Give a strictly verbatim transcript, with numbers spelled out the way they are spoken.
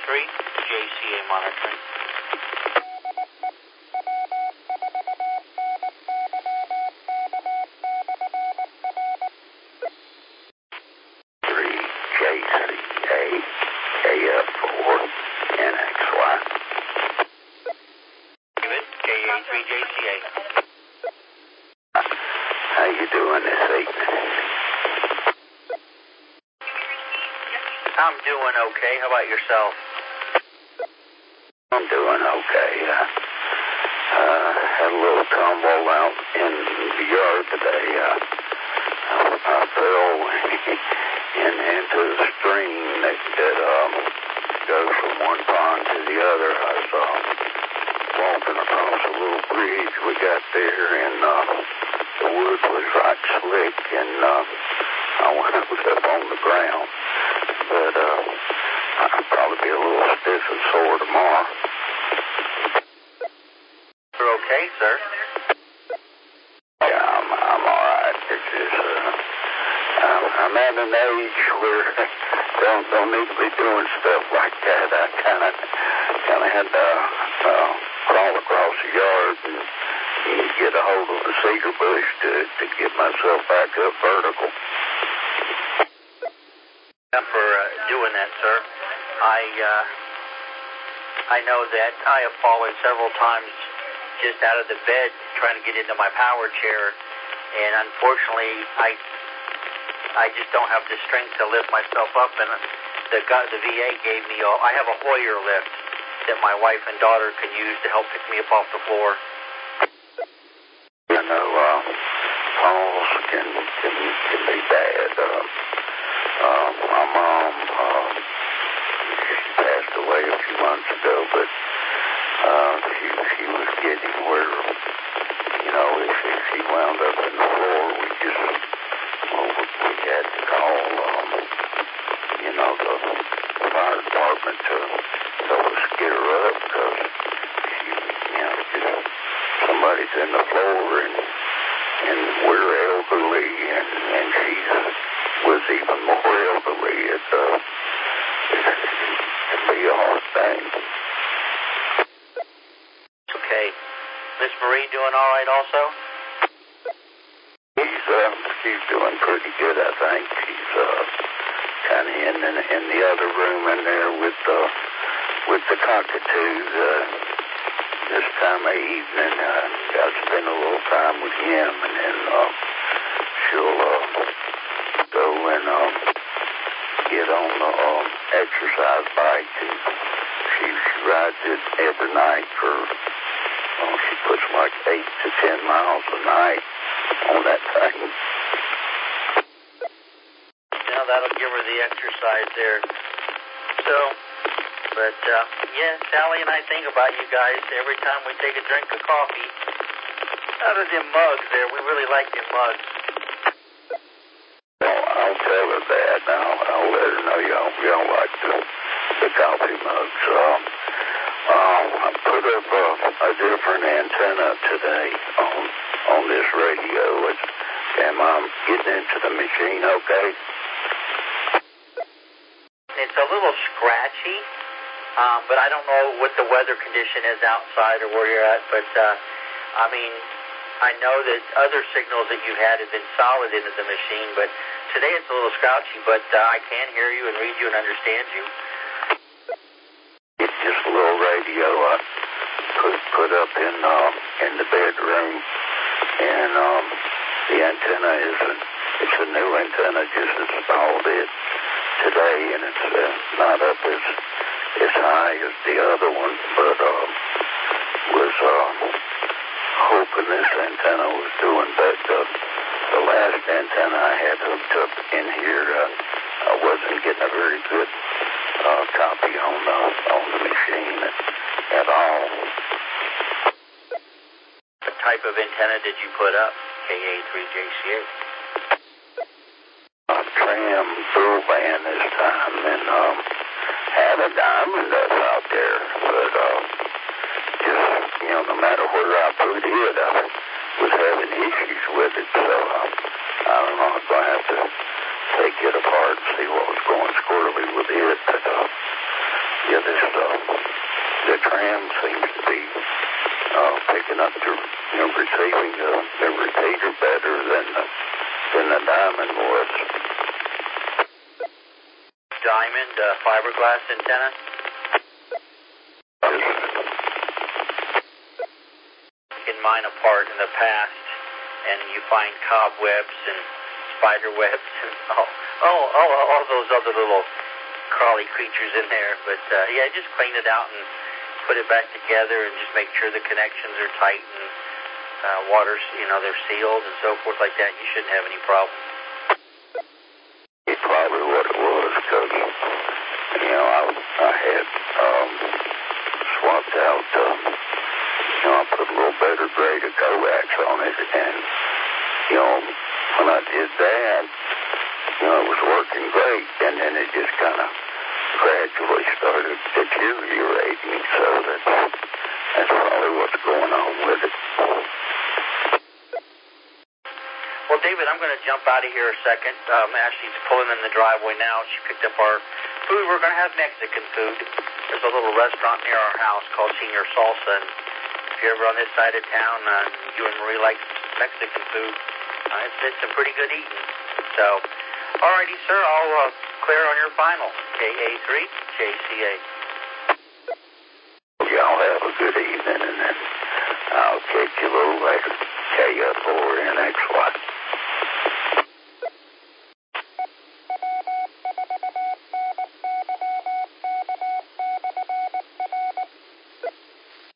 three, J C A monitoring. three, J C A, K F four, N X Y. David, K A three, J C A. How you doing this evening? I'm doing okay. How about yourself? I'm doing okay. Uh, uh, had a little tumble out in the yard today. Uh, I fell in, into the stream that, that um, goes from one pond to the other. I was uh, walking across a little bridge we got there, and uh, the wood was right slick, and uh, I wound up on the ground. But uh, I'll probably be a little stiff and sore tomorrow. You're okay, sir? Yeah, I'm, I'm all right. It's just, uh, I'm, I'm at an age where don't don't need to be doing stuff like that. I kind of kind of had to uh, crawl across the yard and, and get a hold of the cedar bush to to get myself back up vertical. For uh, doing that, sir. I uh, I know that I have fallen several times just out of the bed trying to get into my power chair, and unfortunately, I I just don't have the strength to lift myself up. And the the V A gave me a, I have a Hoyer lift that my wife and daughter can use to help pick me up off the floor. You know, uh, falls can can can be bad. Uh, Uh, my mom, uh, she passed away a few months ago, but uh, she, she was getting where, you know, if, if she wound up in the floor, we just, well, we had to call, um, you know, the fire department to help us get her up, because she, you know, just somebody's in the floor, and, and we're elderly, and, and she's was even more elderly. It, uh, it can be a hard thing. Okay. Miss Marie doing all right also? She's, uh, she's doing pretty good, I think. She's, uh, kind of in, in, in the other room in there with, uh, with the cockatoos, uh, this time of evening. Uh, got to spend a little time with him, and then, uh, she'll, uh, go and um, get on the um, exercise bike, and she, she rides it every night for, well, she puts like eight to ten miles a night on that thing. Now that'll give her the exercise there. So, but uh, yeah, Sally and I think about you guys every time we take a drink of coffee. Out of them mugs there, we really like them mugs. I'll tell her that. I'll, I'll let her know y'all, y'all like the, the coffee mugs. Um, um, I put up a, a different antenna today on on this radio. It's, am I getting into the machine okay? It's a little scratchy, um, but I don't know what the weather condition is outside or where you're at. But, uh, I mean, I know that other signals that you've had have been solid into the machine, but today it's a little scrouchy, but uh, I can hear you and read you and understand you. It's just a little radio I put, put up in, uh, in the bedroom, and um, the antenna is a, it's a new antenna, just installed it today, and it's uh, not up as, as high as the other one, but uh, was uh, hoping this antenna was doing better. The last antenna I had hooked up in here, uh, I wasn't getting a very good uh, copy on the, on the machine at all. What type of antenna did you put up, K A three J C A? A tram dual band this time, and um, had a diamond up out there, but uh, just, you know, no matter where I put it, I was having issues with it, so uh, I don't know if I have to take it apart and see what was going squirrely with it, but, uh, you this, uh, the tram seems to be uh, picking up the, you know, receiving the, the repeater better than the, than the Diamond was. Diamond uh, fiberglass antenna? Taken mine apart in the past, and you find cobwebs and spider webs and all, oh, oh, all those other little crawly creatures in there. But uh, yeah, just clean it out and put it back together, and just make sure the connections are tight and uh, water's, you know, they're sealed and so forth like that. You shouldn't have any problem. It's probably what it was, because, you know, I, I had um, swapped out, um, you know, I put a little better grade of coax on it, and, you know, when I did that, you know, it was working great, and then it just kind of gradually started deteriorating, so that's, that's probably what's going on with it. Well, David, I'm going to jump out of here a second. Um, Ashley's pulling in the driveway now. She picked up our food. We're going to have Mexican food. There's a little restaurant near our house called Senior Salsa, and if you're ever on this side of town, uh, you and Marie like Mexican food, uh, it's, it's some pretty good eating. So, all righty, sir, I'll uh, clear on your final, K A three J C A. Y'all have a good evening, and then I'll catch you a little later. K F four N X Y.